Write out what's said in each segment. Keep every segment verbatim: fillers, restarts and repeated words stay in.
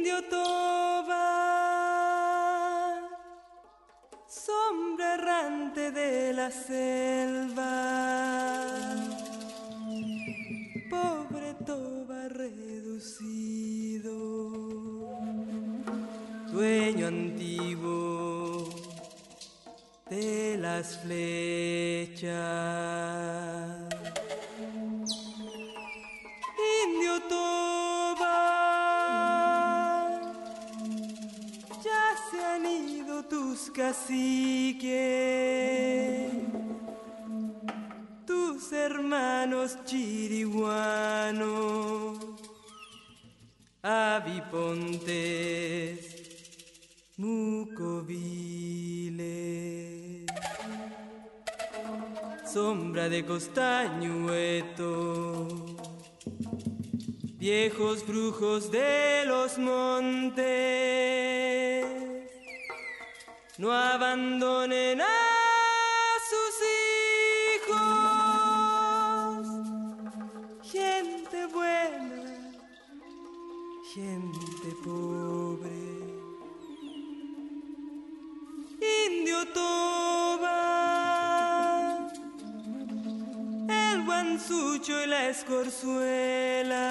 Indio Toba, sombra errante de la selva, pobre Toba reducido, dueño antiguo de las flechas. Indio Toba, ya se han ido tus caciques, tus hermanos chiriguanos, abipontes, mucoviles, sombra de costañueto, viejos brujos de los montes, no abandonen a sus hijos. Gente buena, gente pobre. Indio Toba, el guanzucho y la escorzuela,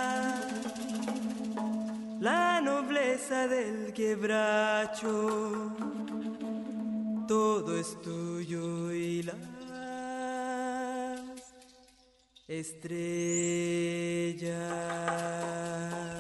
la nobleza del quebracho, todo es tuyo y las estrellas.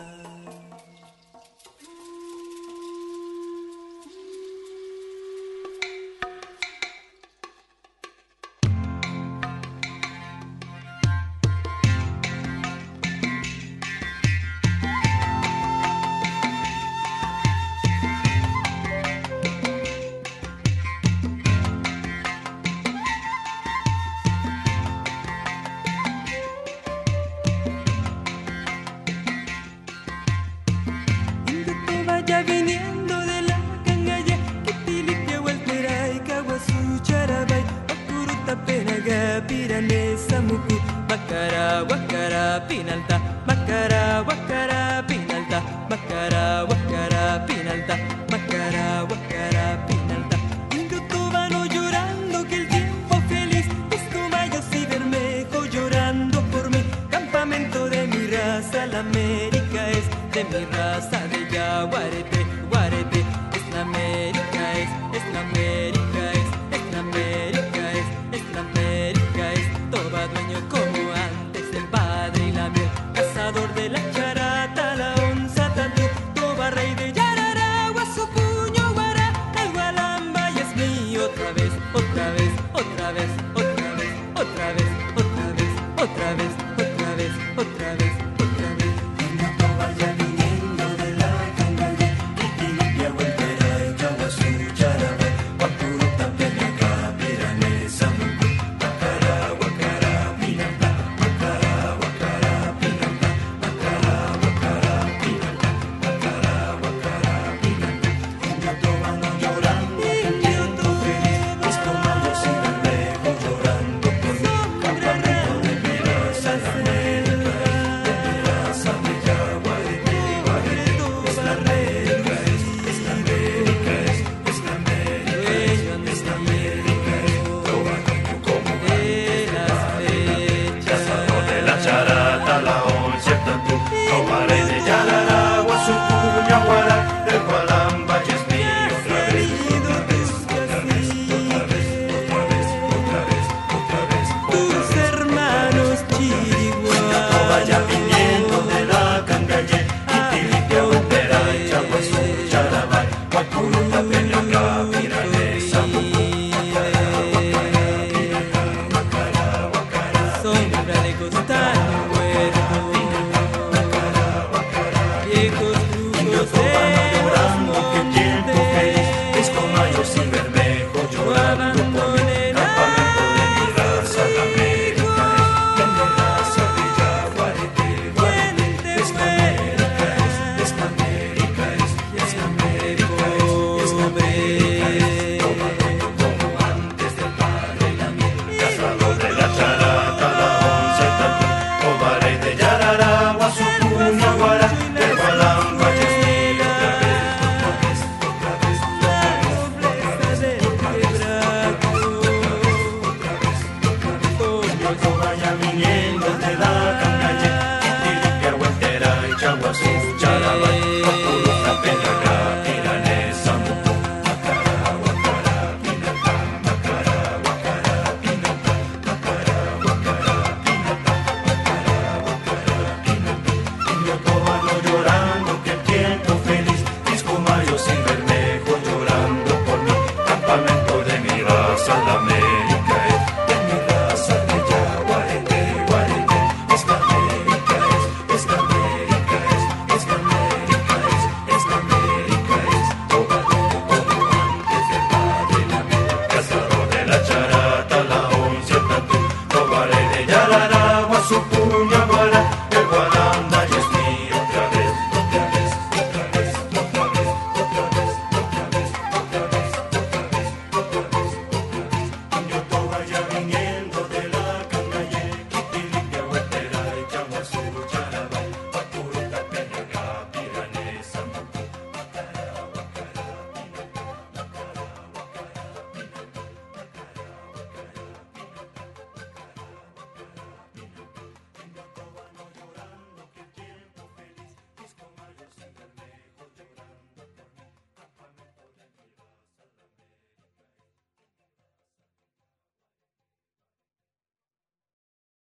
Ya viniendo de la cangaya, Kitiliquia, Hualteray, Caguazú, Charabay, Ocuruta, Penaga, Piranesa, Mucu, Macara, Huacara, Pinalta, Macara, Huacara, Pinalta, Macara, Huacara, Pinalta, Macara, Huacara, Pinalta. Indio Tobano llorando que el tiempo feliz, Piscomayos y Bermejo llorando por mí, campamento de mi raza, la América es de mi raza, de Yaguarete, Guarete, es la América, es, es la América, es, es la América, es, es la América, es, Toba dueño como antes, el padre y la miel, cazador de la charata, la onza tatú, Toba rey de Yararagua, su puño guará, el gualamba y es mío otra vez, otra vez, otra vez, otra vez, otra vez, otra vez, otra vez, otra vez, otra vez, otra vez. Ya viniendo de la cangaya, Kitiliquia, Hualteray, Caguazú, Charabay, cuchara.